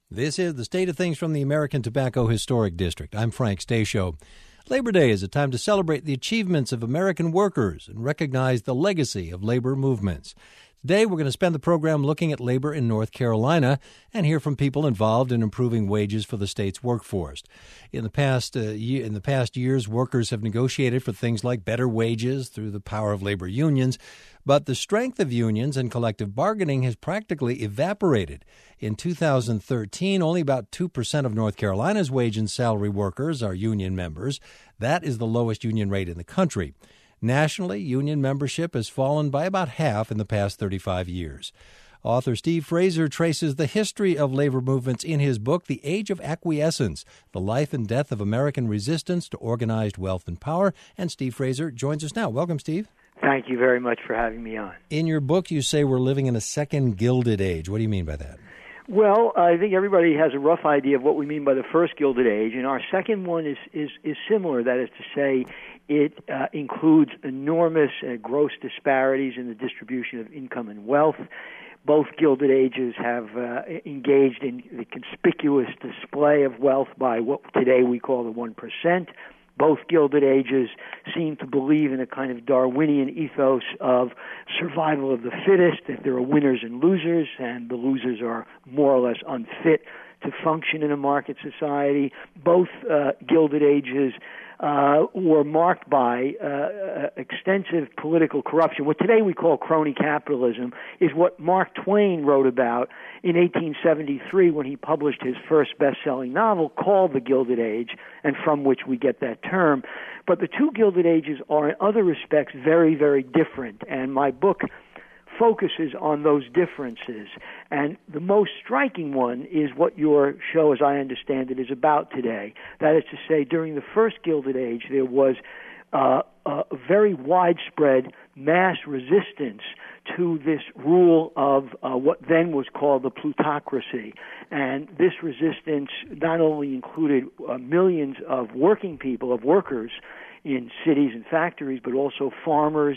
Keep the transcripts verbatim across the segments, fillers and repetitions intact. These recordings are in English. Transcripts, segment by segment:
This is the State of Things from the American Tobacco Historic District. I'm Frank Stasio. Labor Day is a time to celebrate the achievements of American workers and recognize the legacy of labor movements. Today, we're going to spend the program looking at labor in North Carolina and hear from people involved in improving wages for the state's workforce. In the past uh, ye- in the past years, workers have negotiated for things like better wages through the power of labor unions, but the strength of unions and collective bargaining has practically evaporated. In two thousand thirteen, only about two percent of North Carolina's wage and salary workers are union members. That is the lowest union rate in the country. Nationally, union membership has fallen by about half in the past thirty-five years. Author Steve Fraser traces the history of labor movements in his book, The Age of Acquiescence, The Life and Death of American Resistance to Organized Wealth and Power. And Steve Fraser joins us now. Welcome, Steve. Thank you very much for having me on. In your book, you say we're living in a second Gilded Age. What do you mean by that? Well, I think everybody has a rough idea of what we mean by the first Gilded Age, and our second one is, is, is similar. That is to say, it uh, includes enormous uh, gross disparities in the distribution of income and wealth. Both Gilded Ages have uh, engaged in the conspicuous display of wealth by what today we call the one percent. Both Gilded Ages seem to believe in a kind of Darwinian ethos of survival of the fittest, that there are winners and losers, and the losers are more or less unfit to function in a market society. Both uh, Gilded Ages uh, were marked by uh, extensive political corruption. What today we call crony capitalism is what Mark Twain wrote about in eighteen seventy-three when he published his first best-selling novel called The Gilded Age, and from which we get that term. But the two Gilded Ages are in other respects very, very different, and my book focuses on those differences. And the most striking one is what your show, as I understand it, is about today. That is to say, during the first Gilded Age, there was uh, a very widespread mass resistance to this rule of uh, what then was called the plutocracy. And this resistance not only included uh, millions of working people, of workers in cities and factories, but also farmers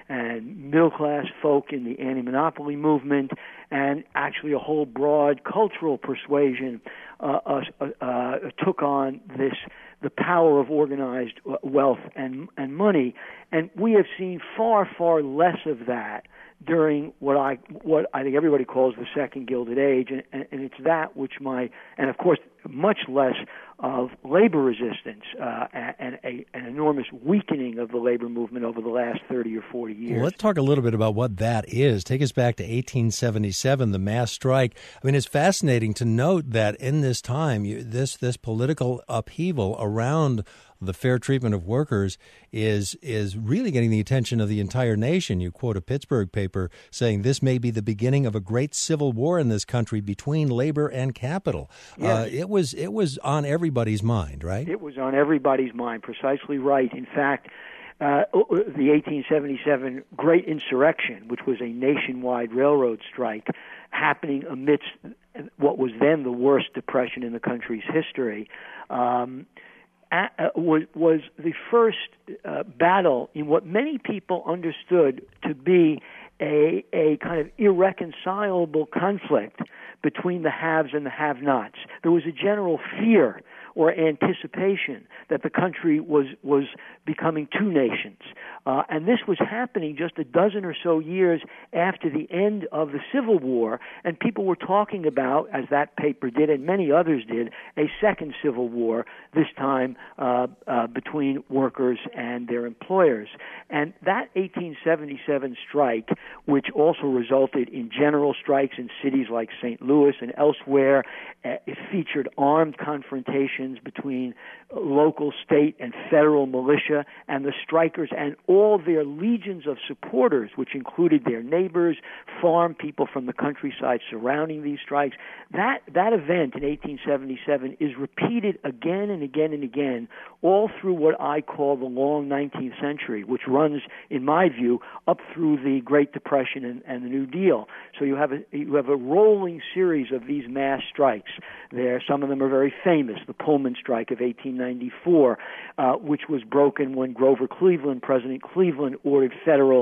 and middle-class folk in the anti-monopoly movement, and actually a whole broad cultural persuasion uh, uh, uh, took on this the power of organized wealth and and money. And we have seen far, far less of that during what I what I think everybody calls the Second Gilded Age, and, and, and it's that which my and of course much less of labor resistance uh, and a, an enormous weakening of the labor movement over the last thirty or forty years. Well, let's talk a little bit about what that is. Take us back to eighteen seventy-seven, the mass strike. I mean, it's fascinating to note that in this time, you, this this political upheaval around the fair treatment of workers is is really getting the attention of the entire nation. You quote a Pittsburgh paper saying this may be the beginning of a great civil war in this country between labor and capital. Yes. Uh, it was it was on everybody's mind, right? It was on everybody's mind, precisely right. In fact, uh, the eighteen seventy-seven Great Insurrection, which was a nationwide railroad strike happening amidst what was then the worst depression in the country's history, um, Uh, was, was the first uh, battle in what many people understood to be a, a kind of irreconcilable conflict between the haves and the have-nots. There was a general fear or anticipation that the country was was becoming two nations. Uh, and this was happening just a dozen or so years after the end of the Civil War, and people were talking about, as that paper did and many others did, a second Civil War, this time uh, uh, between workers and their employers. And that eighteen seventy-seven strike, which also resulted in general strikes in cities like Saint Louis and elsewhere, uh, it featured armed confrontations between local, state, and federal militia and the strikers and all their legions of supporters, which included their neighbors, farm people from the countryside surrounding these strikes. That that event in eighteen seventy-seven is repeated again and again and again all through what I call the long nineteenth century, which runs, in my view, up through the Great Depression and, and the New Deal. So you have a you have a rolling series of these mass strikes. There, some of them are very famous. The Pullman strike of eighteen ninety-four, uh, which was broken when Grover Cleveland, President Cleveland, ordered federal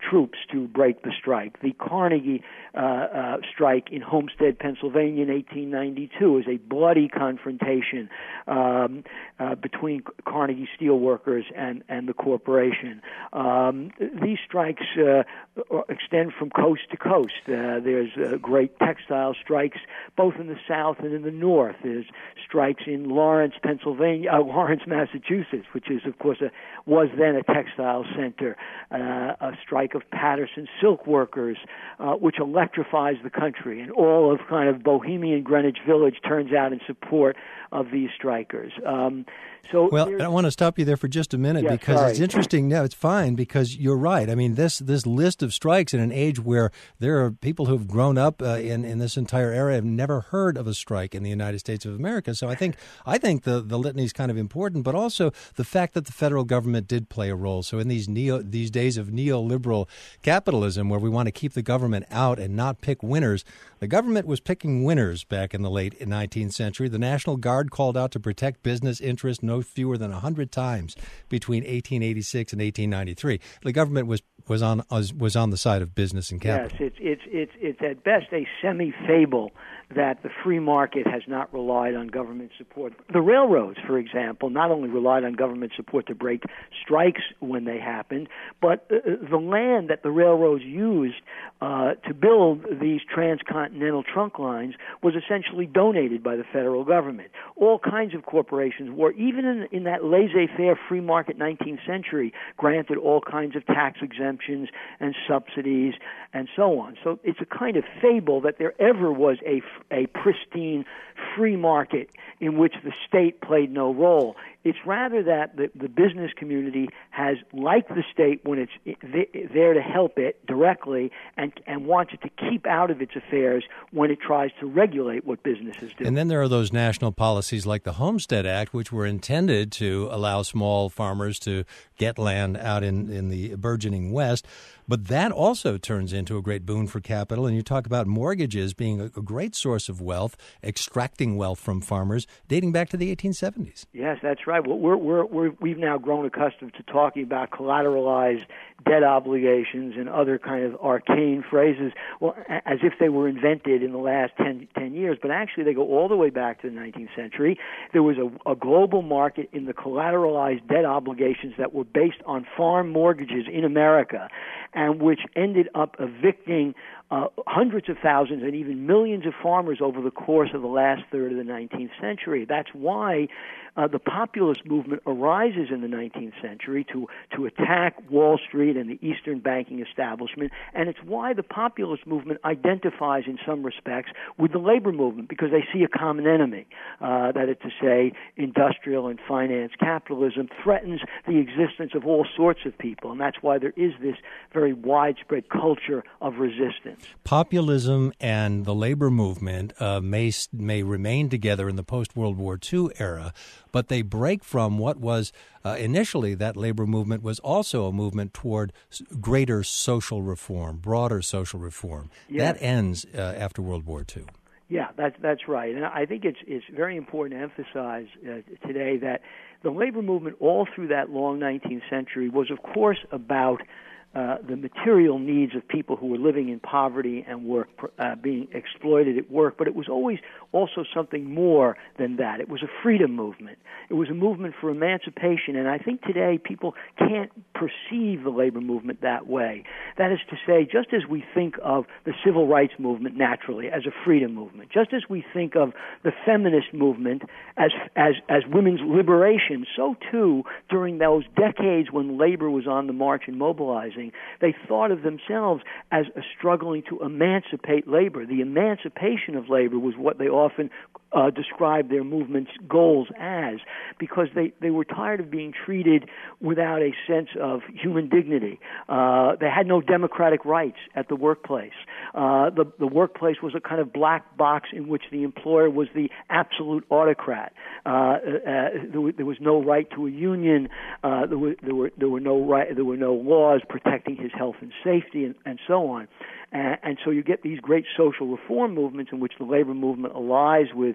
troops to break the strike. The Carnegie uh, uh, strike in Homestead, Pennsylvania in eighteen ninety-two is a bloody confrontation um, uh, between Carnegie steelworkers and, and the corporation. Um, these strikes uh, extend from coast to coast. Uh, there's uh, great textile strikes both in the South and in the North. There's strikes in Lawrence, Pennsylvania, uh, Lawrence, Massachusetts, which is, of course, a, was then a textile center. Uh, a strike of Patterson silk workers, uh, which electrifies the country, and all of kind of bohemian Greenwich Village turns out in support of these strikers. Um, so well, I want to stop you there for just a minute yeah, because sorry. it's interesting. No, it's fine because you're right. I mean, this this list of strikes in an age where there are people who have grown up uh, in in this entire era have never heard of a strike in the United States of America. So I think I think the the litany is kind of important, but also the fact that the federal government did play a role. So in these neo these days of neoliberal capitalism, where we want to keep the government out and not pick winners, the government was picking winners back in the late nineteenth century. The National Guard called out to protect business interests no fewer than one hundred times between eighteen eighty-six and eighteen ninety-three. The government was was on was on the side of business and capital. Yes, it's it's it's it's at best a semi-fable that the free market has not relied on government support. The railroads, for example, not only relied on government support to break strikes when they happened, but uh, the land that the railroads used uh, to build these transcontinental trunk lines was essentially donated by the federal government. All kinds of corporations were, even in, in that laissez-faire free market nineteenth century, granted all kinds of tax exemptions and subsidies and so on. So it's a kind of fable that there ever was a a pristine free market in which the state played no role. It's rather that the, the business community has, like the state when it's there to help it directly, and, and wants it to keep out of its affairs when it tries to regulate what businesses do. And then there are those national policies like the Homestead Act, which were intended to allow small farmers to get land out in, in the burgeoning West. But that also turns into a great boon for capital. And you talk about mortgages being a, a great source of wealth, extracting wealth from farmers, dating back to the eighteen seventies. Yes, that's right. Well, we're, we're, we're, we've now grown accustomed to talking about collateralized debt obligations and other kind of arcane phrases, well, as if they were invented in the last ten, ten years. But actually, they go all the way back to the nineteenth century. There was a, a global market in the collateralized debt obligations that were based on farm mortgages in America, and which ended up evicting uh, hundreds of thousands and even millions of farmers over the course of the last third of the nineteenth century. That's why uh, the populist movement arises in the nineteenth century to, to attack Wall Street and the Eastern banking establishment, and it's why the populist movement identifies in some respects with the labor movement, because they see a common enemy, uh, that is to say, industrial and finance capitalism threatens the existence of all sorts of people, and that's why there is this very widespread culture of resistance. Populism and the labor movement uh, may may remain together in the post-World War Two era, but they break from what was uh, initially that labor movement was also a movement toward greater social reform, broader social reform. Yes. That ends uh, after World War Two. Yeah, that's that's right, and I think it's it's very important to emphasize uh, today that the labor movement all through that long nineteenth century was, of course, about Uh, the material needs of people who were living in poverty and were uh, being exploited at work, but it was always also something more than that. It was a freedom movement. It was a movement for emancipation, and I think today people can't perceive the labor movement that way. That is to say, just as we think of the civil rights movement naturally as a freedom movement, just as we think of the feminist movement as as as women's liberation, so too during those decades when labor was on the march and mobilizing, they thought of themselves as a struggling to emancipate labor. The emancipation of labor was what they often uh, described their movement's goals as, because they, they were tired of being treated without a sense of human dignity. Uh, they had no democratic rights at the workplace. Uh, the, the workplace was a kind of black box in which the employer was the absolute autocrat. Uh, uh, there, there was no right to a union. Uh, there, were, there, were, there were no right. There were no laws protecting his health and safety, and, and so on. And, and so you get these great social reform movements in which the labor movement allies with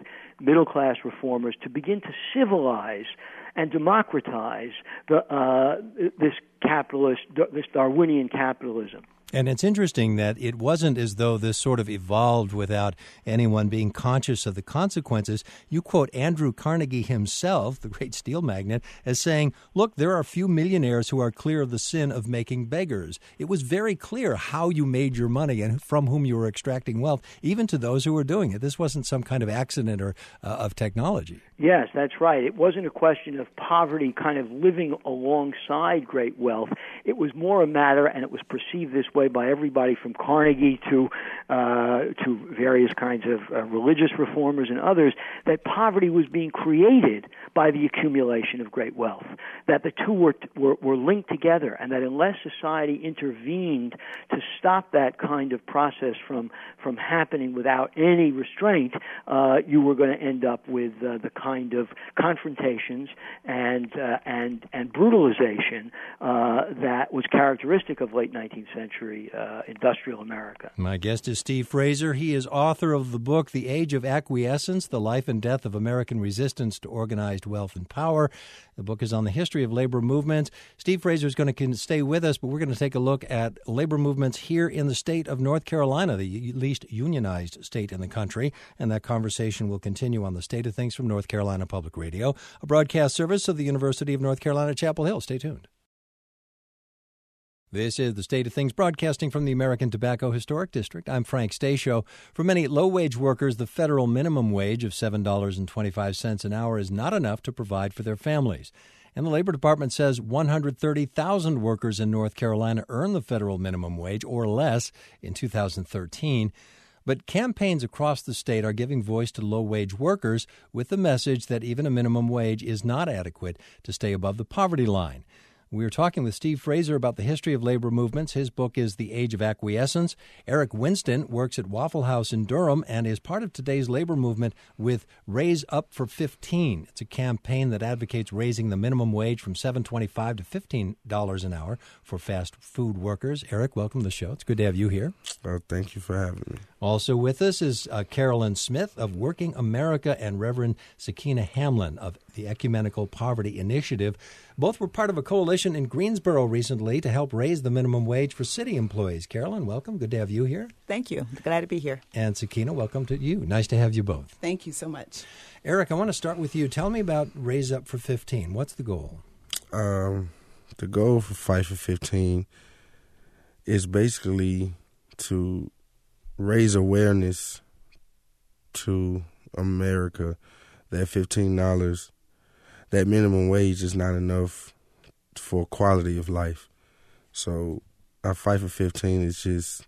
middle-class reformers to begin to civilize and democratize the, uh, this capitalist, this Darwinian capitalism. And it's interesting that it wasn't as though this sort of evolved without anyone being conscious of the consequences. You quote Andrew Carnegie himself, the great steel magnate, as saying, look, there are few millionaires who are clear of the sin of making beggars. It was very clear how you made your money and from whom you were extracting wealth, even to those who were doing it. This wasn't some kind of accident or uh, of technology. Yes, that's right. It wasn't a question of poverty kind of living alongside great wealth. It was more a matter, and it was perceived this way by everybody from Carnegie to uh, to various kinds of uh, religious reformers and others, that poverty was being created by the accumulation of great wealth, that the two were, were, were linked together, and that unless society intervened to stop that kind of process from, from happening without any restraint, uh, you were going to end up with uh, the kind of confrontations and uh, and and brutalization uh, that was characteristic of late nineteenth century uh, industrial America. My guest is Steve Fraser. He is author of the book The Age of Acquiescence, The Life and Death of American Resistance to Organized Wealth and Power. The book is on the history of labor movements. Steve Fraser is going to stay with us, but we're going to take a look at labor movements here in the state of North Carolina, the least unionized state in the country, and that conversation will continue on the State of Things from North Carolina Public Radio, a broadcast service of the University of North Carolina, Chapel Hill. Stay tuned. This is the State of Things, broadcasting from the American Tobacco Historic District. I'm Frank Stasio. For many low-wage workers, the federal minimum wage of seven dollars and twenty-five cents an hour is not enough to provide for their families. And the Labor Department says one hundred thirty thousand workers in North Carolina earn the federal minimum wage or less in two thousand thirteen. But campaigns across the state are giving voice to low-wage workers with the message that even a minimum wage is not adequate to stay above the poverty line. We are talking with Steve Fraser about the history of labor movements. His book is The Age of Acquiescence. Eric Winston works at Waffle House in Durham and is part of today's labor movement with Raise Up for fifteen. It's a campaign that advocates raising the minimum wage from seven dollars and twenty-five cents to fifteen dollars an hour for fast food workers. Eric, welcome to the show. It's good to have you here. Oh, thank you for having me. Also with us is uh, Carolyn Smith of Working America and Reverend Sakina Hamlin of the Ecumenical Poverty Initiative. Both were part of a coalition in Greensboro recently to help raise the minimum wage for city employees. Carolyn, welcome. Good to have you here. Thank you. Glad to be here. And Sakina, welcome to you. Nice to have you both. Thank you so much. Eric, I want to start with you. Tell me about Raise Up for fifteen. What's the goal? Um, the goal for Fight for fifteen is basically to raise awareness to America that fifteen dollars, that minimum wage is not enough for quality of life. So our Fight for fifteen is just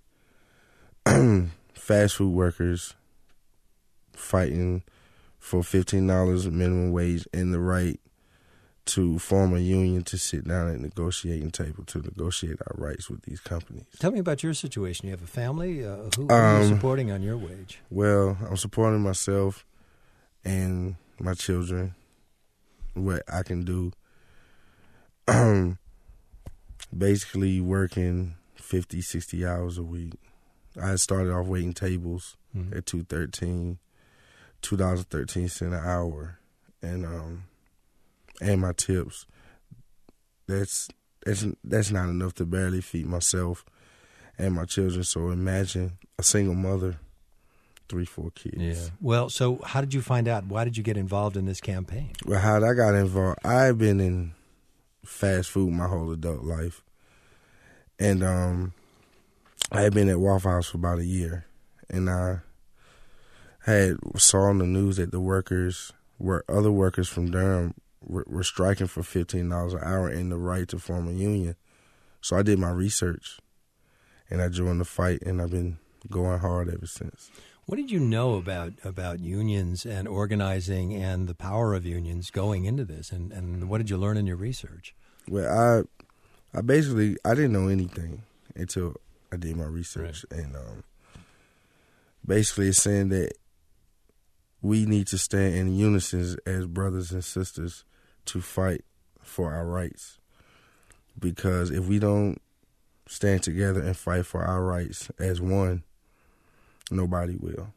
fast food workers fighting for fifteen dollars minimum wage and the right to form a union to sit down at a negotiating table to negotiate our rights with these companies. Tell me about your situation. You have a family? Uh, who, who um, are you supporting on your wage? Well, I'm supporting myself and my children, what I can do. Um, basically working fifty, sixty hours a week. I started off waiting tables mm-hmm. at two thirteen, two dollars and thirteen cents an hour, and um, and my tips. That's that's that's not enough to barely feed myself and my children. So imagine a single mother, three, four kids. Yeah. Well, so how did you find out? Why did you get involved in this campaign? Well, how I got involved, I've been in fast food my whole adult life, and um, I had been at Waffle House for about a year, and I had saw on the news that the workers were other workers from Durham were, were striking for fifteen dollars an hour and the right to form a union. So I did my research, and I joined the fight, and I've been going hard ever since. What did you know about about unions and organizing and the power of unions going into this, and, and what did you learn in your research? Well, I I basically I didn't know anything until I did my research, right. and um, basically it's saying that we need to stand in unison as brothers and sisters to fight for our rights, because if we don't stand together and fight for our rights as one, nobody will.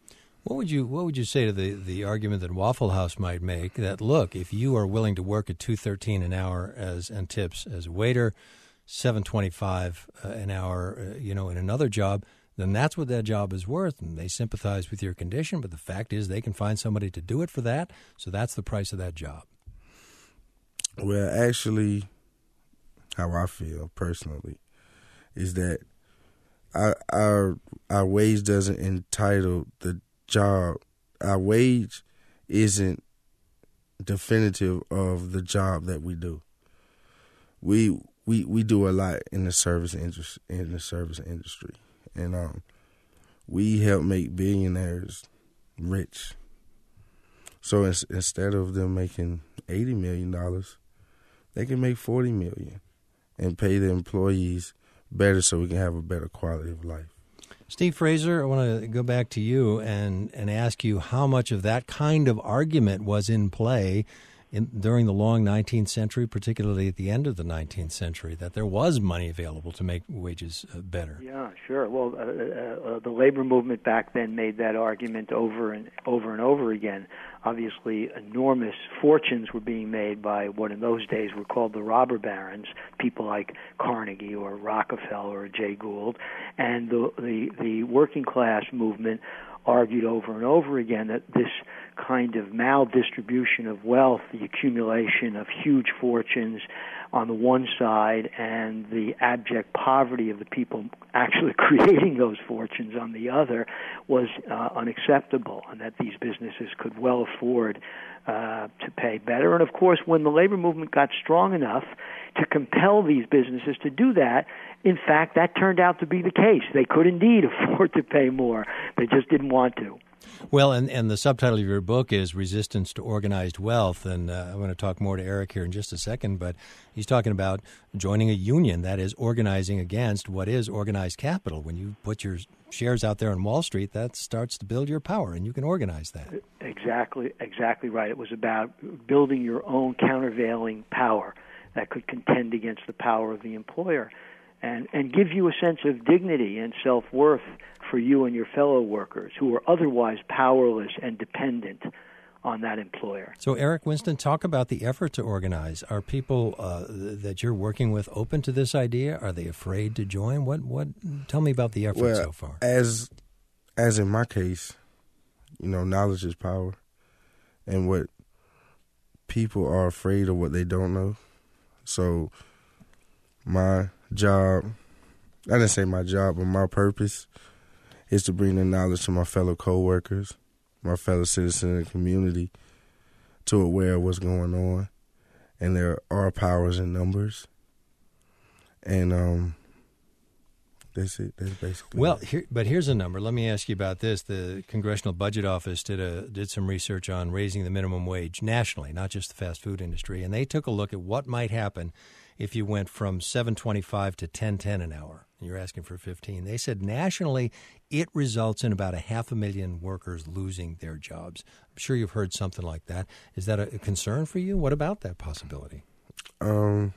What would you What would you say to the, the argument that Waffle House might make that, look, if you are willing to work at two thirteen an hour as and tips as a waiter, seven twenty five uh, an hour, uh, you know, in another job, then that's what that job is worth, and they sympathize with your condition. But the fact is, they can find somebody to do it for that, so that's the price of that job. Well, actually, how I feel personally is that our our, our wage doesn't entitle the job. Our wage isn't definitive of the job that we do. We we we do a lot in the service industry in the service industry, and um, we help make billionaires rich. So in, instead of them making eighty million dollars, they can make forty million and pay the employees better, so we can have a better quality of life. Steve Fraser, I want to go back to you and, and ask you how much of that kind of argument was in play in, during the long nineteenth century, particularly at the end of the nineteenth century, that there was money available to make wages uh, better. Yeah, sure. Well, uh, uh, the labor movement back then made that argument over and over and over again. Obviously, enormous fortunes were being made by what in those days were called the robber barons, people like Carnegie or Rockefeller or Jay Gould, and the the, the working class movement argued over and over again that this kind of maldistribution of wealth, the accumulation of huge fortunes on the one side and the abject poverty of the people actually creating those fortunes on the other, was uh, unacceptable, and that these businesses could well afford uh, to pay better. And of course, when the labor movement got strong enough to compel these businesses to do that, in fact, that turned out to be the case. They could indeed afford to pay more. They just didn't want to. Well, and, and the subtitle of your book is Resistance to Organized Wealth, and uh, I'm going to talk more to Eric here in just a second, but he's talking about joining a union, that is organizing against what is organized capital. When you put your shares out there on Wall Street, that starts to build your power, and you can organize that. Exactly, exactly right. It was about building your own countervailing power that could contend against the power of the employer and, and give you a sense of dignity and self-worth for you and your fellow workers who are otherwise powerless and dependent on that employer. So, Eric Winston, talk about the effort to organize. Are people uh, that you're working with open to this idea? Are they afraid to join? What? What? Tell me about the effort well, so far. As, as in my case, you know, knowledge is power, and what people are afraid of what they don't know. So, my job, I didn't say my job, but my purpose is to bring the knowledge to my fellow coworkers, my fellow citizens in the community, to aware of what's going on. And there are powers in numbers. And um, that's it. That's basically well. it. Here, but here's a number. Let me ask you about this. The Congressional Budget Office did a did some research on raising the minimum wage nationally, not just the fast food industry, and they took a look at what might happen if you went from seven twenty-five to ten ten an hour. You're asking for fifteen. They said nationally it results in about a half a million workers losing their jobs. I'm sure you've heard something like that. Is that a concern for you? What about that possibility? Um,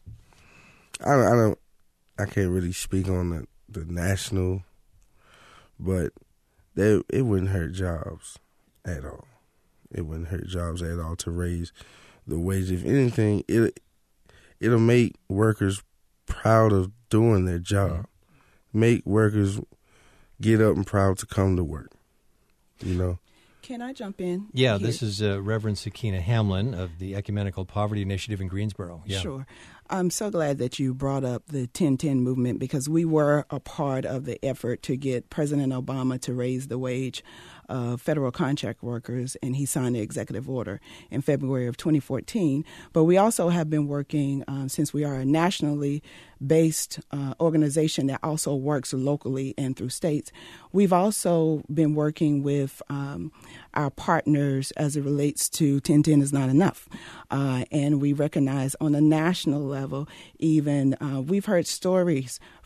I don't, I don't, I can't really speak on the, the national, but they, it wouldn't hurt jobs at all. It wouldn't hurt jobs at all to raise the wage. If anything, it it'll make workers proud of doing their job. Make workers get up and proud to come to work, you know. Can I jump in? Yeah, here? this is uh, Reverend Sakina Hamlin of the Ecumenical Poverty Initiative in Greensboro. Yeah. Sure. I'm so glad that you brought up the ten ten movement because we were a part of the effort to get President Obama to raise the wage of federal contract workers, and he signed the executive order in February of twenty fourteen. But we also have been working, um, since we are a nationally based uh, organization that also works locally and through states, we've also been working with um, our partners as it relates to ten ten is not enough. Uh, and we recognize on a national level, even uh, we've heard stories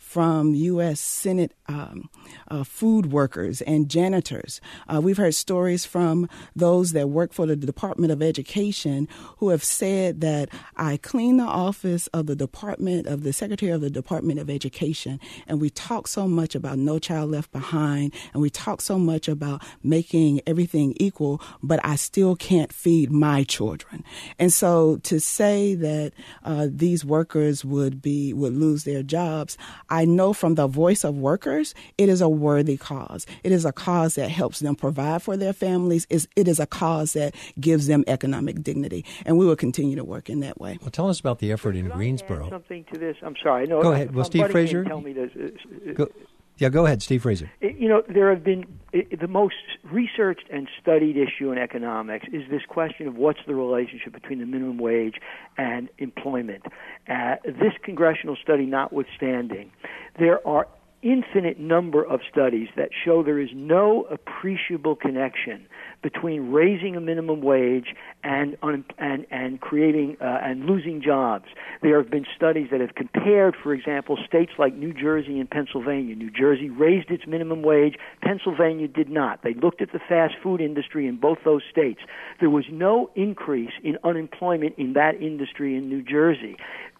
from U S Senate um, uh, food workers and janitors. Uh, we've heard stories from those that work for the Department of Education who have said that I clean the office of the Department of the Secretary of the Department of Education, and we talk so much about No Child Left Behind, and we talk so much about making everything equal, but I still can't feed my children. And so to say that uh, these workers would be would lose their jobs, I know from the voice of workers, it is a worthy cause. It is a cause that helps them provide for their families. It is a cause that gives them economic dignity, and we will continue to work in that way. Well, tell us about the effort in Could Greensboro. I add something to this? I'm sorry. No, go ahead. Well, Steve Fraser. Tell me this. Uh, go, yeah, go ahead, Steve Fraser. You know, there have been it, the most researched and studied issue in economics is this question of what's the relationship between the minimum wage and employment. Uh, this congressional study notwithstanding, there are infinite number of studies that show there is no appreciable connection between raising a minimum wage and un, and and creating uh, and losing jobs. There have been studies that have compared, for example, states like New Jersey and Pennsylvania. New Jersey raised its minimum wage. Pennsylvania did not. They looked at the fast food industry in both those states. There was no increase in unemployment in that industry in New Jersey.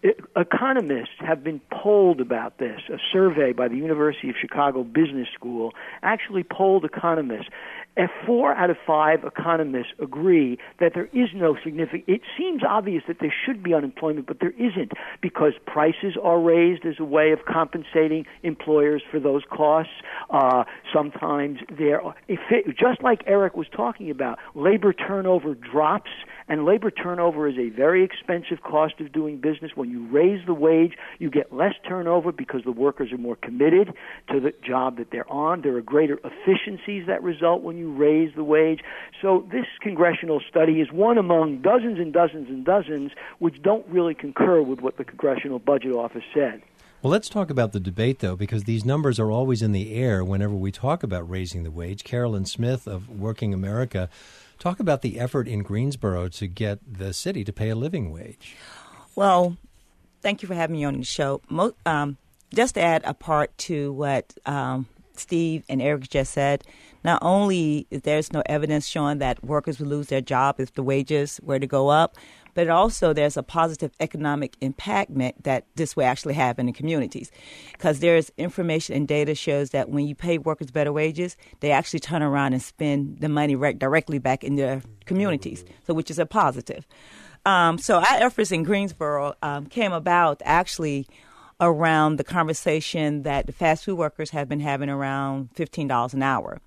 Economists have been polled about this. A survey by the University of Chicago Business School actually polled economists. And four out of five economists agree that there is no significant, it seems obvious that there should be unemployment, but there isn't, because prices are raised as a way of compensating employers for those costs. Uh, sometimes there are, if it, just like Eric was talking about, labor turnover drops, and labor turnover is a very expensive cost of doing business. When you raise the wage, you get less turnover because the workers are more committed to the job that they're on. There are greater efficiencies that result when you raise the wage. So this congressional study is one among dozens and dozens and dozens which don't really concur with what the Congressional Budget Office said. Well, let's talk about the debate, though, because these numbers are always in the air whenever we talk about raising the wage. Carolyn Smith of Working America, talk about the effort in Greensboro to get the city to pay a living wage. Well, thank you for having me on the show. Mo- um, just to add a part to what um, Steve and Eric just said, not only is there's no evidence showing that workers would lose their job if the wages were to go up, but also there's a positive economic impact that this will actually have in the communities. Because there's information and data shows that when you pay workers better wages, they actually turn around and spend the money right directly back in their communities, so which is a positive. Um, so our efforts in Greensboro um, came about actually around the conversation that the fast food workers have been having around fifteen dollars an hour.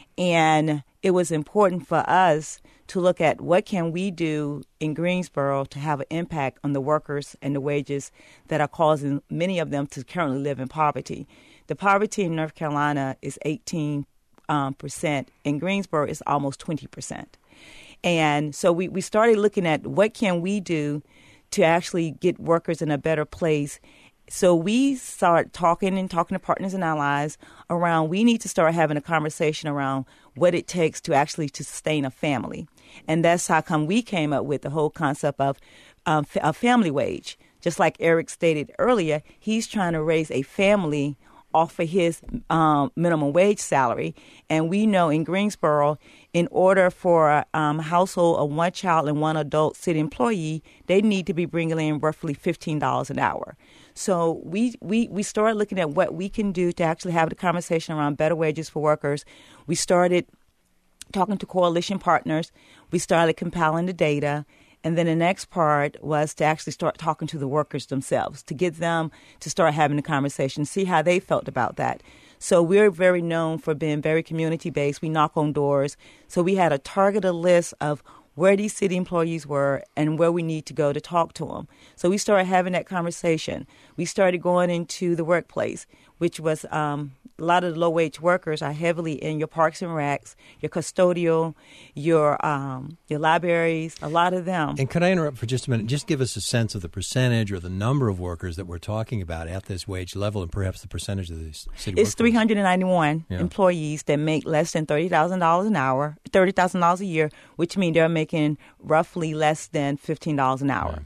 And it was important for us to look at what can we do in Greensboro to have an impact on the workers and the wages that are causing many of them to currently live in poverty. The poverty in North Carolina is eighteen um, percent. In Greensboro, it's almost twenty percent. And so we, we started looking at what can we do to actually get workers in a better place. So we start talking and talking to partners and allies around we need to start having a conversation around what it takes to actually to sustain a family. And that's how come we came up with the whole concept of um, a family wage. Just like Eric stated earlier, he's trying to raise a family off of his um, minimum wage salary. And we know in Greensboro, in order for a um, household of one child and one adult city employee, they need to be bringing in roughly fifteen dollars an hour. So we, we, we started looking at what we can do to actually have the conversation around better wages for workers. We started talking to coalition partners. We started compiling the data. And then the next part was to actually start talking to the workers themselves, to get them to start having a conversation, see how they felt about that. So we're very known for being very community-based. We knock on doors. So we had a targeted list of where these city employees were and where we need to go to talk to them. So we started having that conversation. We started going into the workplace, which was um, a lot of the low-wage workers are heavily in your parks and recs, your custodial, your um, your libraries, a lot of them. And could I interrupt for just a minute? Just give us a sense of the percentage or the number of workers that we're talking about at this wage level and perhaps the percentage of the city It's three hundred ninety-one yeah. employees that make less than thirty thousand dollars an hour, thirty thousand dollars a year, which means they're making roughly less than fifteen dollars an hour.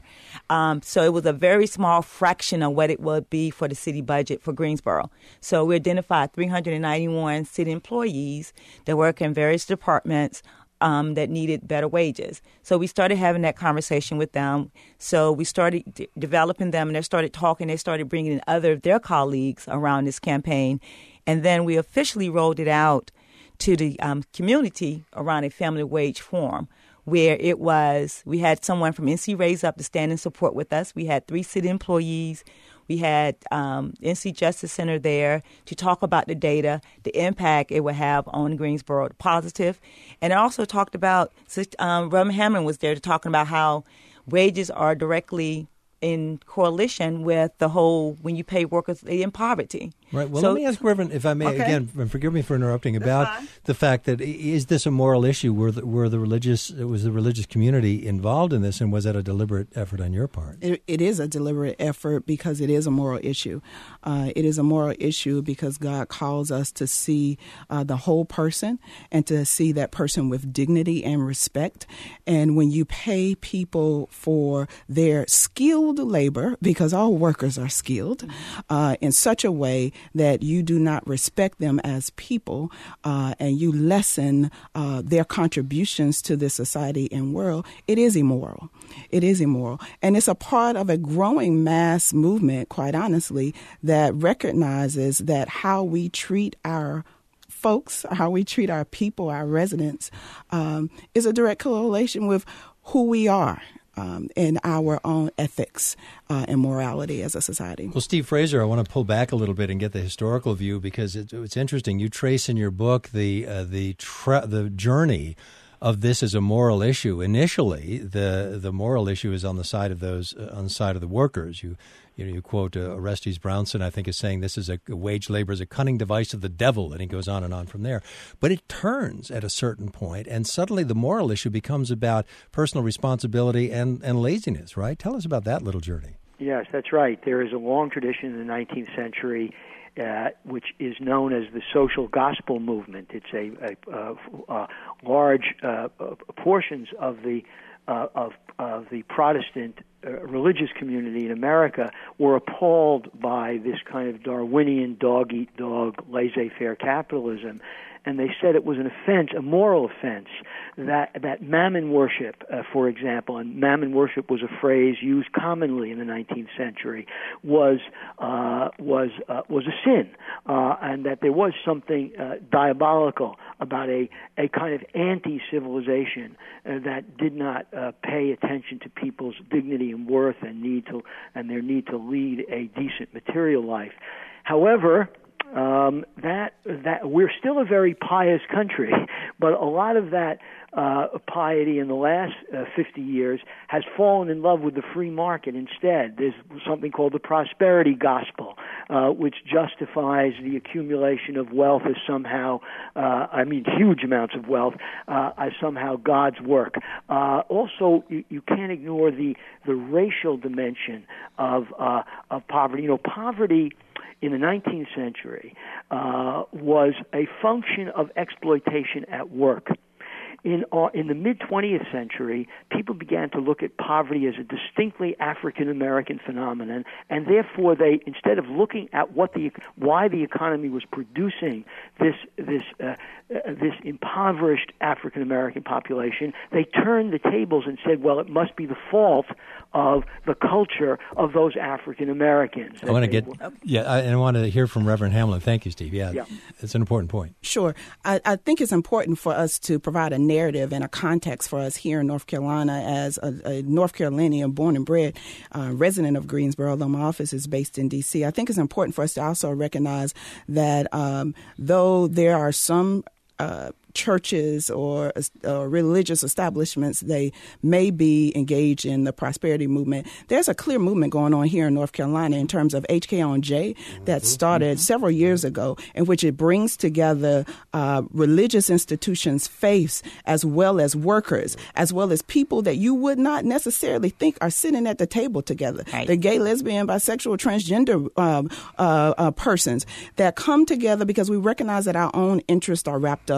Um, so it was a very small fraction of what it would be for the city budget for Greensboro. So we identified three hundred ninety-one city employees that work in various departments um, that needed better wages. So we started having that conversation with them. So we started d- developing them, and they started talking. They started bringing in other of their colleagues around this campaign. And then we officially rolled it out to the um, community around a family wage forum, where it was, we had someone from N C Raise Up to stand in support with us. We had three city employees. We had um, N C Justice Center there to talk about the data, the impact it would have on Greensboro, positive. And it also talked about, um, Reverend Hammond was there to talking about how wages are directly in correlation with the whole, when you pay workers in poverty. Right. Well, so, let me ask Reverend, if I may, okay. again, and forgive me for interrupting, That's about fine. the fact that is this a moral issue? Were the, were the religious was the religious community involved in this, and was that a deliberate effort on your part? It, it is a deliberate effort because it is a moral issue. Uh, it is a moral issue because God calls us to see uh, the whole person and to see that person with dignity and respect. And when you pay people for their skilled labor, because all workers are skilled, uh, in such a way that you do not respect them as people uh, and you lessen uh, their contributions to this society and world, it is immoral. It is immoral. And it's a part of a growing mass movement, quite honestly, that recognizes that how we treat our folks, how we treat our people, our residents, um, is a direct correlation with who we are. Um, in our own ethics uh, and morality as a society. Well, Steve Fraser, I want to pull back a little bit and get the historical view, because it, it's interesting. You trace in your book the uh, the tra- the journey of this as a moral issue. Initially, the the moral issue is on the side of those uh, on the side of the workers. You you know you quote uh, Orestes Brownson, I think, is saying this is a wage labor is a cunning device of the devil, and he goes on and on from there. But it turns at a certain point, and suddenly the moral issue becomes about personal responsibility and, and laziness. Right? Tell us about that little journey. Yes, that's right. There is a long tradition in the nineteenth century Uh, which is known as the social gospel movement. It's a, a, a, a large uh, portions of the uh, of, of the Protestant uh, religious community in America were appalled by this kind of Darwinian dog-eat-dog laissez-faire capitalism. And they said it was an offense, a moral offense, that that mammon worship, uh, for example, and mammon worship was a phrase used commonly in the nineteenth century, was uh, was uh, was a sin, uh, and that there was something uh, diabolical about a a kind of anti-civilization uh, that did not uh, pay attention to people's dignity and worth and need to and their need to lead a decent material life. However, Um, that that we're still a very pious country, but a lot of that uh, piety in the last uh, fifty years has fallen in love with the free market instead. There's something called the prosperity gospel, uh, which justifies the accumulation of wealth as somehow, uh, I mean, huge amounts of wealth, uh, as somehow God's work. Uh, also, you, you can't ignore the the racial dimension of uh, of poverty. You know, poverty in the nineteenth century uh, was a function of exploitation at work. In, uh, in the mid-twentieth century, people began to look at poverty as a distinctly African-American phenomenon, and therefore they, instead of looking at what the why the economy was producing this this uh, uh, this impoverished African-American population, they turned the tables and said, well, it must be the fault of the culture of those African-Americans. I want to get, were, yeah, I, and I want to hear from Reverend Hamlin. Thank you, Steve. Yeah, yeah. It's an important point. Sure. I, I think it's important for us to provide a narrative and a context for us here in North Carolina as a, a North Carolinian born and bred uh, resident of Greensboro, although my office is based in D C. I think it's important for us to also recognize that um, though there are some uh, churches or uh, religious establishments, they may be engaged in the prosperity movement. There's a clear movement going on here in North Carolina in terms of H K on J that started several years ago, in which it brings together uh, religious institutions, faiths, as well as workers, as well as people that you would not necessarily think are sitting at the table together. Right. The gay, lesbian, bisexual, transgender um, uh, uh, persons that come together because we recognize that our own interests are wrapped up in each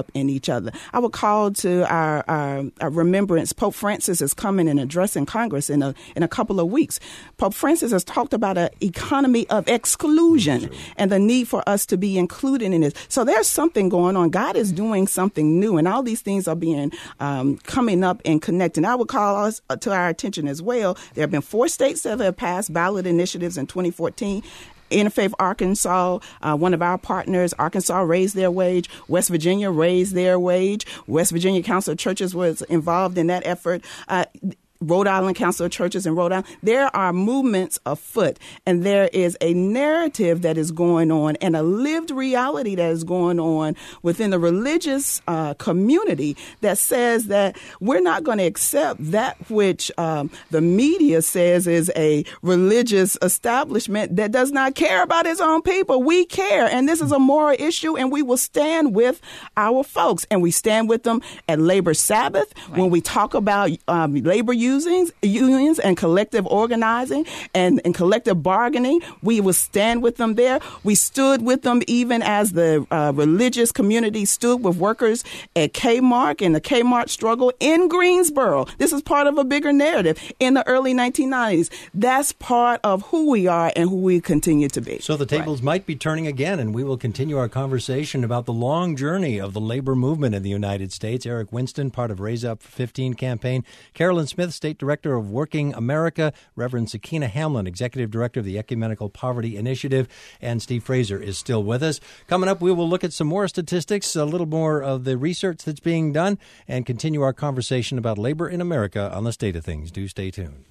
each other. I would call to our, our, our remembrance. Pope Francis is coming and addressing Congress in a in a couple of weeks. Pope Francis has talked about an economy of exclusion and the need for us to be included in this. So there's something going on. God is doing something new, and all these things are being um, coming up and connecting. I would call us uh, to our attention as well. There have been four states that have passed ballot initiatives in twenty fourteen. Interfaith Arkansas, uh, one of our partners, Arkansas raised their wage. West Virginia raised their wage. West Virginia Council of Churches was involved in that effort. Uh, Rhode Island Council of Churches in Rhode Island. There are movements afoot, and there is a narrative that is going on and a lived reality that is going on within the religious uh, community that says that we're not going to accept that which um, the media says is a religious establishment that does not care about its own people. We care, and this is a moral issue, and we will stand with our folks, and we stand with them at Labor Sabbath right. when we talk about um, labor unions. Usings, unions and collective organizing and, and collective bargaining. We will stand with them there. We stood with them even as the uh, religious community stood with workers at Kmart and the Kmart struggle in Greensboro. This is part of a bigger narrative in the early nineteen nineties. That's part of who we are and who we continue to be. So the tables right. might be turning again, and we will continue our conversation about the long journey of the labor movement in the United States. Eric Winston, part of Raise Up for fifteen campaign. Carolyn Smith, State Director of Working America, Reverend Sakina Hamlin, Executive Director of the Ecumenical Poverty Initiative, and Steve Fraser is still with us. Coming up, we will look at some more statistics, a little more of the research that's being done, and continue our conversation about labor in America on the State of Things. Do stay tuned.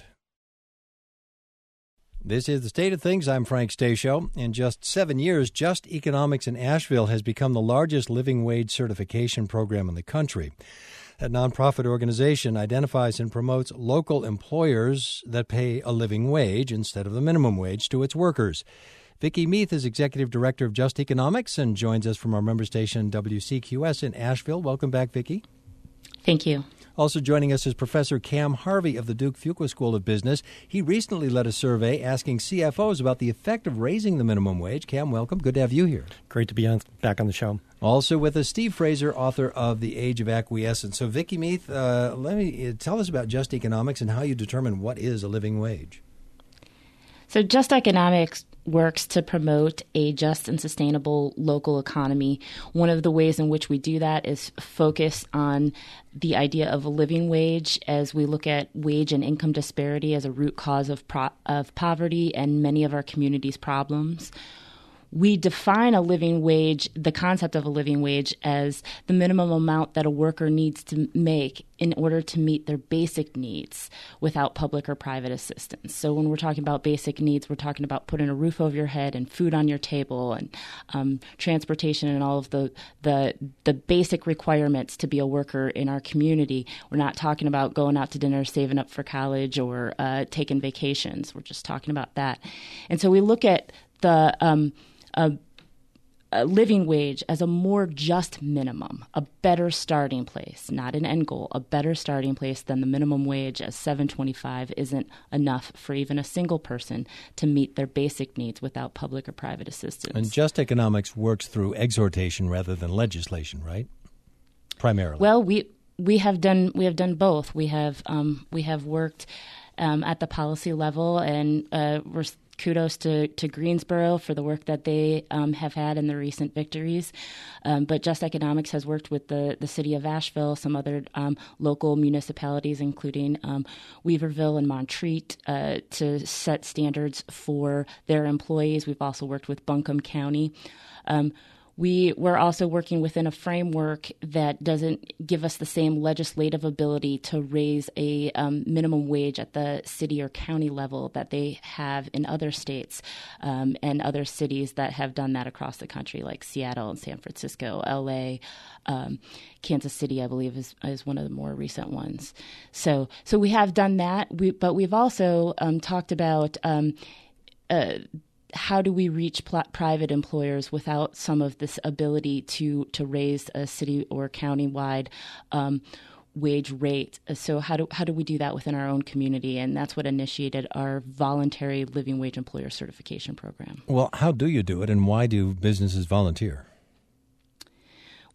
This is The State of Things. I'm Frank Stasio. In just seven years, Just Economics in Asheville has become the largest living wage certification program in the country. That nonprofit organization identifies and promotes local employers that pay a living wage instead of the minimum wage to its workers. Vicki Meath is Executive Director of Just Economics and joins us from our member station W C Q S in Asheville. Welcome back, Vicki. Thank you. Also joining us is Professor Cam Harvey of the Duke Fuqua School of Business. He recently led a survey asking C F Os about the effect of raising the minimum wage. Cam, welcome. Good to have you here. Great to be on, back on the show. Also with us, Steve Fraser, author of The Age of Acquiescence. So, Vicki Meath, uh, let me uh, tell us about Just Economics and how you determine what is a living wage. So, Just Economics works to promote a just and sustainable local economy. One of the ways in which we do that is focus on the idea of a living wage as we look at wage and income disparity as a root cause of pro- of poverty and many of our community's problems. We define a living wage, the concept of a living wage, as the minimum amount that a worker needs to make in order to meet their basic needs without public or private assistance. So when we're talking about basic needs, we're talking about putting a roof over your head and food on your table and um, transportation and all of the, the the basic requirements to be a worker in our community. We're not talking about going out to dinner, saving up for college, or uh, taking vacations. We're just talking about that. And so we look at the um, A, a living wage as a more just minimum, a better starting place, not an end goal, a better starting place than the minimum wage, as seven twenty-five isn't enough for even a single person to meet their basic needs without public or private assistance. And Just Economics works through exhortation rather than legislation, right? Primarily. Well, we we have done we have done both. We have um, we have worked um, at the policy level, and uh, we're kudos to, to Greensboro for the work that they um, have had in the recent victories. Um, but Just Economics has worked with the, the city of Asheville, some other um, local municipalities, including um, Weaverville and Montreat, uh, to set standards for their employees. We've also worked with Buncombe County. Um, We were also working within a framework that doesn't give us the same legislative ability to raise a um, minimum wage at the city or county level that they have in other states um, and other cities that have done that across the country, like Seattle and San Francisco, L A, um, Kansas City, I believe, is, is one of the more recent ones. So, so we have done that, we, but we've also um, talked about um, uh, how do we reach pl- private employers without some of this ability to to raise a city or county-wide um, wage rate? So how do how do we do that within our own community? And that's what initiated our voluntary living wage employer certification program. Well, how do you do it, and why do businesses volunteer?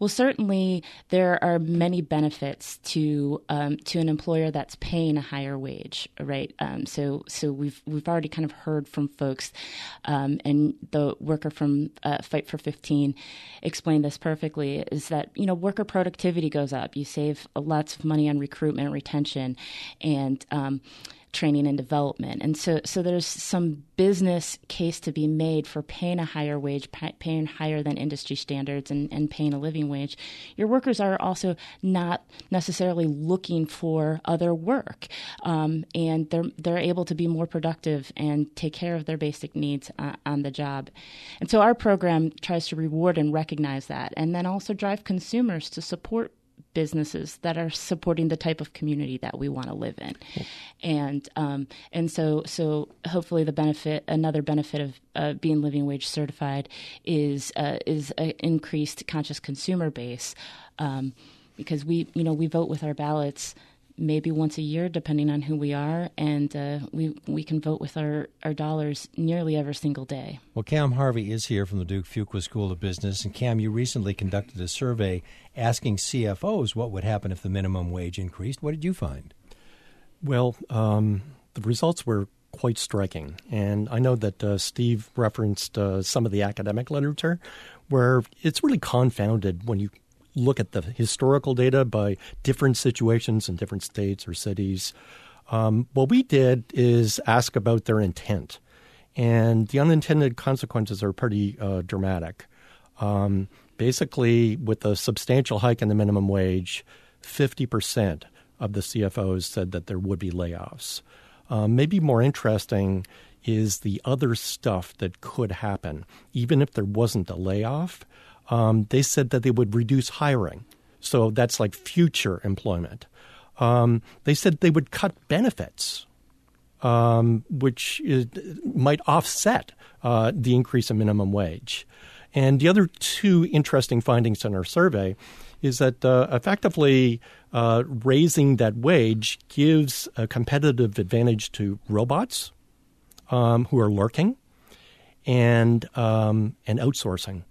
Well, certainly there are many benefits to um, to an employer that's paying a higher wage, right? Um, so so we've we've already kind of heard from folks, um, and the worker from uh, Fight for fifteen explained this perfectly. Is that you know worker productivity goes up, you save lots of money on recruitment and retention, and um, training and development. And so so there's some business case to be made for paying a higher wage, pay, paying higher than industry standards, and, and paying a living wage. Your workers are also not necessarily looking for other work, um, and they're they're able to be more productive and take care of their basic needs uh, on the job. And so our program tries to reward and recognize that, and then also drive consumers to support businesses that are supporting the type of community that we want to live in. And um, and so so hopefully the benefit, another benefit of uh, being living wage certified is uh, is an increased conscious consumer base, um, because we you know we vote with our ballots maybe once a year, depending on who we are, and uh, we we can vote with our, our dollars nearly every single day. Well, Cam Harvey is here from the Duke Fuqua School of Business. And Cam, you recently conducted a survey asking C F Os what would happen if the minimum wage increased. What did you find? Well, um, the results were quite striking. And I know that uh, Steve referenced uh, some of the academic literature where it's really confounded when you look at the historical data by different situations in different states or cities. Um, what we did is ask about their intent. And the unintended consequences are pretty uh, dramatic. Um, basically, with a substantial hike in the minimum wage, fifty percent of the C F Os said that there would be layoffs. Um, maybe more interesting is the other stuff that could happen. Even if there wasn't a layoff, um, they said that they would reduce hiring. So that's like future employment. Um, they said they would cut benefits, um, which is, might offset uh, the increase in minimum wage. And the other two interesting findings in our survey is that uh, effectively uh, raising that wage gives a competitive advantage to robots um, who are lurking and um, and outsourcing.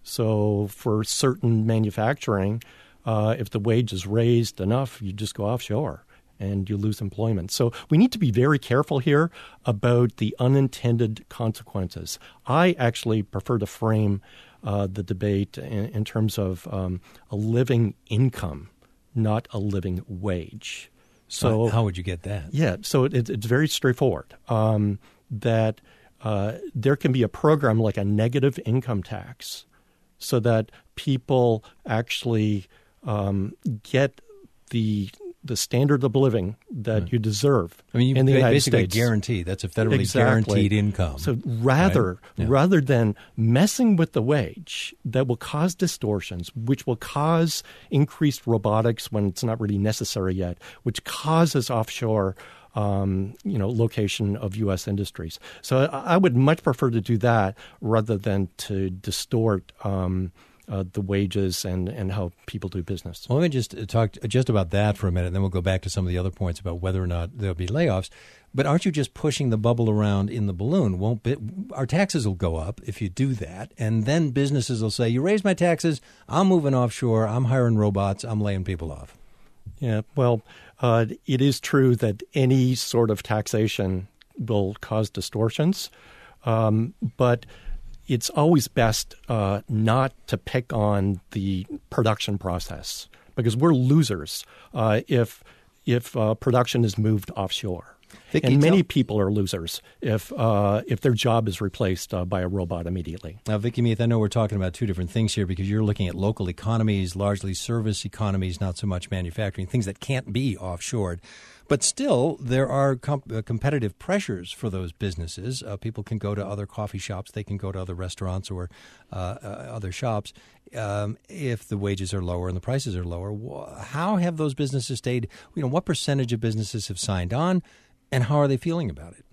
So for certain manufacturing, uh, if the wage is raised enough, you just go offshore and you lose employment. So we need to be very careful here about the unintended consequences. I actually prefer to frame uh, the debate in, in terms of um, a living income, not a living wage. So how would you get that? Yeah, so it, it's very straightforward, um, that uh, there can be a program like a negative income tax so that people actually um, get the the standard of living that right. you deserve. I mean, you in the United basically States. a guarantee. That's a federally exactly. guaranteed income. So rather, right? yeah. rather than messing with the wage that will cause distortions, which will cause increased robotics when it's not really necessary yet, which causes offshore Um, you know, location of U S industries. So I, I would much prefer to do that rather than to distort um, uh, the wages and, and how people do business. Well, let me just talk just about that for a minute, and then we'll go back to some of the other points about whether or not there'll be layoffs. But aren't you just pushing the bubble around in the balloon? Won't be, our taxes will go up if you do that, and then businesses will say, you raise my taxes, I'm moving offshore, I'm hiring robots, I'm laying people off. Yeah, well, uh, it is true that any sort of taxation will cause distortions, um, but it's always best uh, not to pick on the production process because we're losers uh, if if uh, production is moved offshore. Vicky, and many tell- people are losers if uh, if their job is replaced uh, by a robot immediately. Now, Vicki Meath, I know we're talking about two different things here because you're looking at local economies, largely service economies, not so much manufacturing, things that can't be offshored. But still, there are com- uh, competitive pressures for those businesses. Uh, people can go to other coffee shops. They can go to other restaurants or uh, uh, other shops um, if the wages are lower and the prices are lower. How have those businesses stayed? You know, what percentage of businesses have signed on? And how are they feeling about it?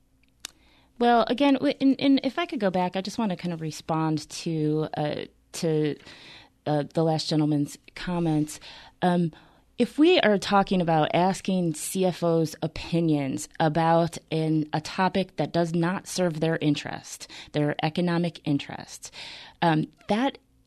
Well, again, and, and if I could go back, I just want to kind of respond to uh, to uh, the last gentleman's comments. Um, if we are talking about asking C F Os' opinions about an, a topic that does not serve their interest, their economic interest, um, that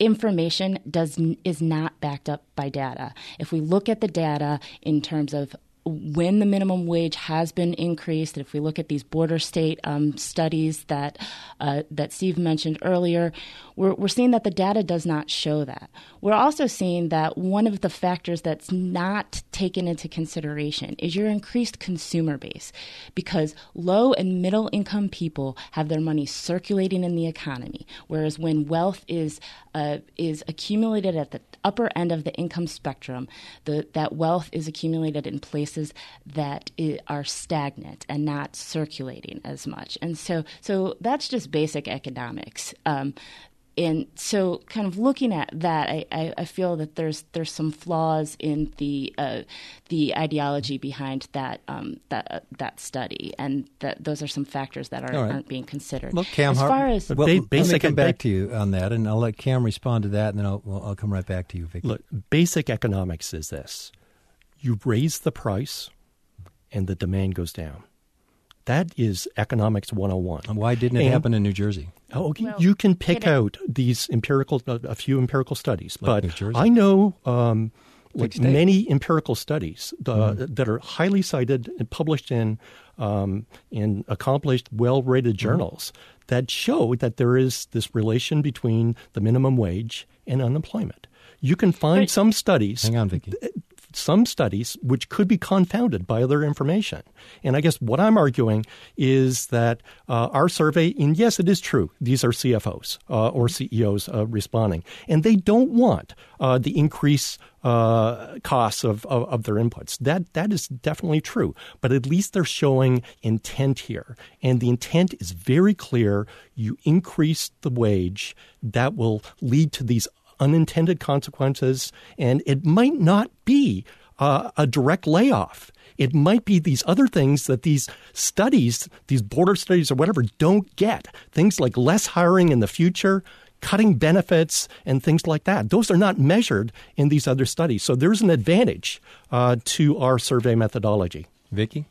information does is not backed up by data. If we look at the data in terms of when the minimum wage has been increased, if we look at these border state um, studies that uh, that Steve mentioned earlier, we're, we're seeing that the data does not show that. We're also seeing that one of the factors that's not taken into consideration is your increased consumer base, because low and middle income people have their money circulating in the economy, whereas when wealth is uh, is accumulated at the upper end of the income spectrum, the, that wealth is accumulated in places that are stagnant and not circulating as much. And so, so that's just basic economics. Um, and so, kind of looking at that, I, I, I feel that there's there's some flaws in the uh, the ideology behind that um, that uh, that study, and that those are some factors that aren't, right. aren't being considered. Well, Cam, as Har- far as well, ba- let me come back ba- to you on that, and I'll let Cam respond to that, and then I'll well, I'll come right back to you, Vicki. Look, basic economics is this: you raise the price, and the demand goes down. That is economics one oh one. And why didn't it and, happen in New Jersey? Oh, okay. Well, you can pick it, out these empirical, a few empirical studies, Like but New Jersey. I know um, like state. many empirical studies uh, Mm-hmm. that are highly cited and published in um, in accomplished, well-rated journals mm-hmm. that show that there is this relation between the minimum wage and unemployment. You can find But, some studies. Hang on, Vicki. Some studies which could be confounded by other information. And I guess what I'm arguing is that uh, our survey, and yes, it is true, these are C F Os uh, or C E Os uh, responding, and they don't want uh, the increased uh, costs of, of, of their inputs. That That is definitely true. But at least they're showing intent here. And the intent is very clear. You increase the wage, that will lead to these unintended consequences, and it might not be uh, a direct layoff. It might be these other things that these studies, these border studies or whatever, don't get. Things like less hiring in the future, cutting benefits, and things like that. Those are not measured in these other studies. So there's an advantage uh, to our survey methodology. Vicki?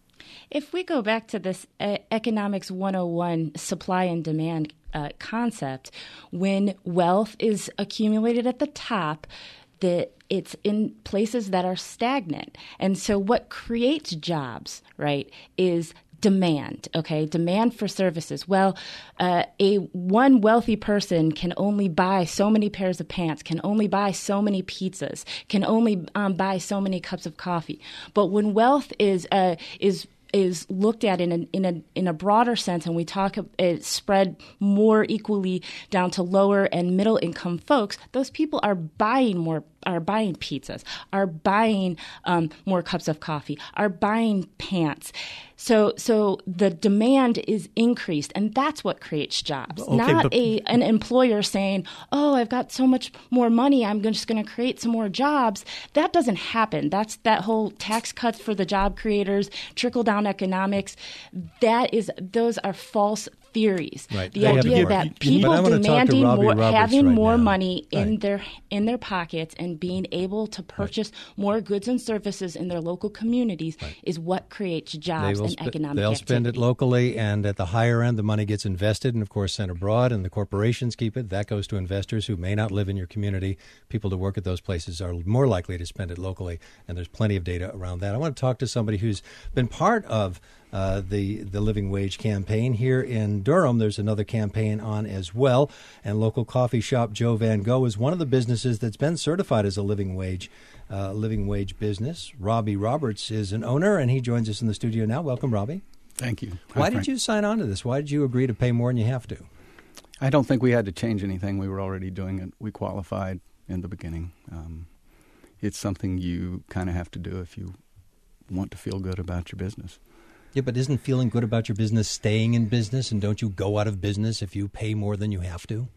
If we go back to this uh, economics one oh one supply and demand uh, concept, when wealth is accumulated at the top, that it's in places that are stagnant. And so what creates jobs, right, is demand, okay, demand for services. Well, uh, a one wealthy person can only buy so many pairs of pants, can only buy so many pizzas, can only um, buy so many cups of coffee. But when wealth is uh, is is looked at in a, in a in a broader sense, and we talk it spread more equally down to lower and middle income folks, those people are buying more, are buying pizzas, are buying um, more cups of coffee, are buying pants. So so the demand is increased, and that's what creates jobs. Okay, Not but- a an employer saying, oh, I've got so much more money, I'm just going to create some more jobs. That doesn't happen. That's that whole tax cuts for the job creators, trickle-down economics. That is, those are false theories. Right. The They have idea more. that You- you- people But I wanna talk to demanding Robbie more, Roberts having right more now. money in Right. their in their pockets and being able to purchase more goods and services in their local communities is what creates jobs and spe- economic They'll activity. spend it locally, and at the higher end, the money gets invested and, of course, sent abroad, and the corporations keep it. That goes to investors who may not live in your community. People to work at those places are more likely to spend it locally, and there's plenty of data around that. I want to talk to somebody who's been part of uh, the, the living wage campaign. Here in Durham, there's another campaign on as well, and local coffee shop Joe Van Gogh is one of the businesses that's been certified as a living wage uh, living wage business. Robbie Roberts is an owner, and he joins us in the studio now. Welcome, Robbie. Thank you. Hi, Why Frank. did you sign on to this? Why did you agree to pay more than you have to? I don't think we had to change anything. We were already doing it. We qualified in the beginning. Um, it's something you kind of have to do if you want to feel good about your business. Yeah, but isn't feeling good about your business staying in business, and don't you go out of business if you pay more than you have to?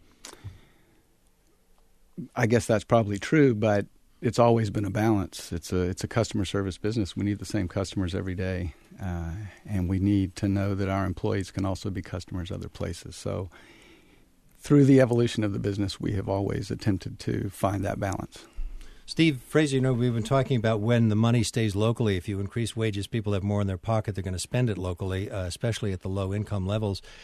I guess that's probably true, but it's always been a balance. It's a it's a customer service business. We need the same customers every day, uh, and we need to know that our employees can also be customers other places. So through the evolution of the business, we have always attempted to find that balance. Steve Fraser, you know, we've been talking about when the money stays locally. If you increase wages, people have more in their pocket. They're going to spend it locally, uh, especially at the low income levels.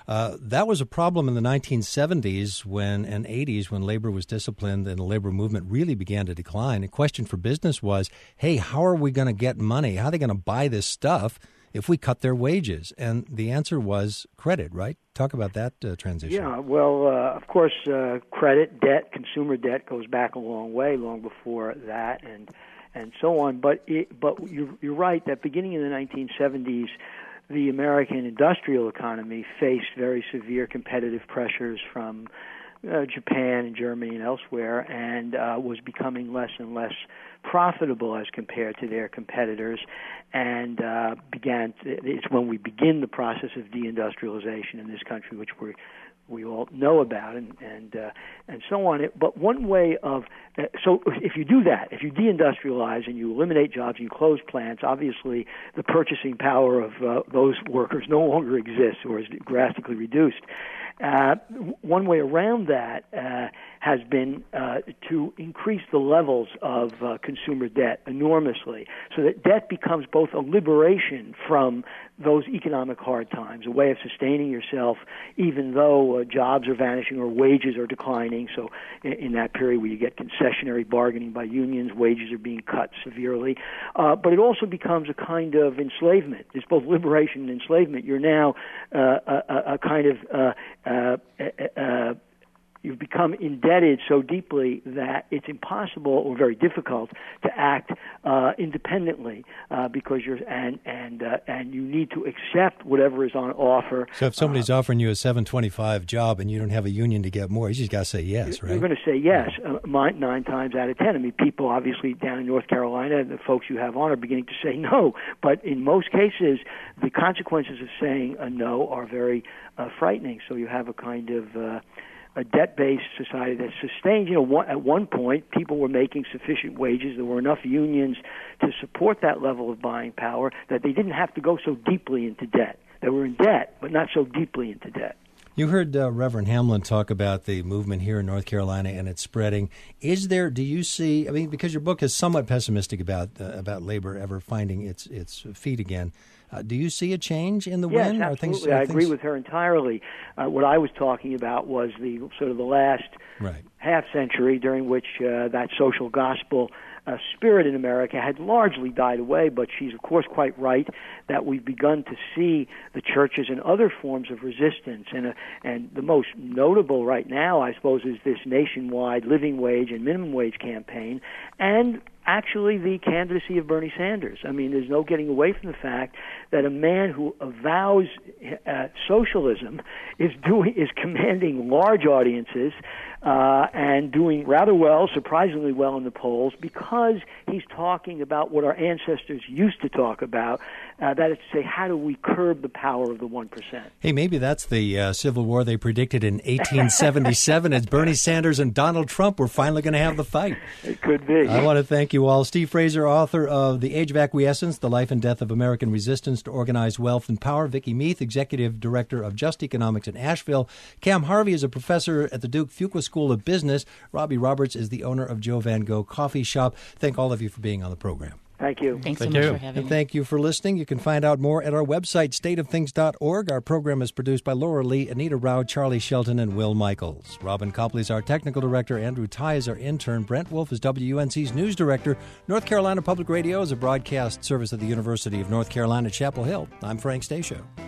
Uh, that was a problem in the nineteen seventies when and eighties when labor was disciplined and the labor movement really began to decline. The question for business was, hey, how are we going to get money? How are they going to buy this stuff if we cut their wages? And the answer was credit, right? Talk about that uh, transition. Yeah, well, uh, of course, uh, credit, debt, consumer debt goes back a long way, long before that, and and so on. But it, but you're, you're right that beginning in the nineteen seventies, the American industrial economy faced very severe competitive pressures from uh, Japan and Germany and elsewhere, and uh, was becoming less and less profitable as compared to their competitors, and uh, began. To, it's when we begin the process of deindustrialization in this country, which we're we all know about, and and uh, and so on. But one way of uh, so if you do that, if you deindustrialize and you eliminate jobs and you close plants, obviously the purchasing power of uh, those workers no longer exists or is drastically reduced. Uh, one way around that uh, has been uh, to increase the levels of uh, consumer debt enormously, so that debt becomes both a liberation from those economic hard times, a way of sustaining yourself even though uh, jobs are vanishing or wages are declining. So in, in that period where you get concessionary bargaining by unions, wages are being cut severely. Uh, but it also becomes a kind of enslavement. It's both liberation and enslavement. You're now uh, a, a kind of uh, uh, uh, you've become indebted so deeply that it's impossible or very difficult to act uh, independently uh, because you're and and uh, and you need to accept whatever is on offer. So if somebody's uh, offering you a seven twenty-five job and you don't have a union to get more, you just got to say yes, right? You're going to say yes uh, nine, nine times out of ten. I mean, people obviously down in North Carolina, the folks you have on are beginning to say no. But in most cases, the consequences of saying a no are very uh, frightening. So you have a kind of uh, a debt-based society that's sustained. You know, one, at one point, people were making sufficient wages. There were enough unions to support that level of buying power that they didn't have to go so deeply into debt. They were in debt, but not so deeply into debt. You heard uh, Reverend Hamlin talk about the movement here in North Carolina and it's spreading. Is there, do you see, I mean, because your book is somewhat pessimistic about uh, about labor ever finding its its feet again, uh, do you see a change in the yes, wind? Yes, absolutely. Are things, are I agree things... with her entirely. Uh, what I was talking about was the sort of the last right. half century during which uh, that social gospel Uh, spirit in America had largely died away, but she's, of course, quite right that we've begun to see the churches and other forms of resistance. And, uh, and the most notable right now, I suppose, is this nationwide living wage and minimum wage campaign, and actually the candidacy of Bernie Sanders. I mean, there's no getting away from the fact that a man who avows uh, socialism is doing is commanding large audiences uh, and doing rather well, surprisingly well in the polls, because he's talking about what our ancestors used to talk about, uh, that is to say, how do we curb the power of the one percent? Hey, maybe that's the uh, Civil War they predicted in eighteen seventy-seven as Bernie Sanders and Donald Trump were finally going to have the fight. It could be. I want to thank you all. Steve Fraser, author of The Age of Acquiescence, The Life and Death of American Resistance to Organized Wealth and Power. Vicki Meath, Executive Director of Just Economics in Asheville. Cam Harvey is a professor at the Duke Fuqua School of Business. Robbie Roberts is the owner of Joe Van Gogh Coffee Shop. Thank all of you for being on the program. Thank you. Thanks Thank so much you. for having and me. thank you for listening. You can find out more at our website, state of things dot org. Our program is produced by Laura Lee, Anita Rao, Charlie Shelton, and Will Michaels. Robin Copley is our technical director. Andrew Ty is our intern. Brent Wolf is W U N C's news director. North Carolina Public Radio is a broadcast service of the University of North Carolina, Chapel Hill. I'm Frank Stasio.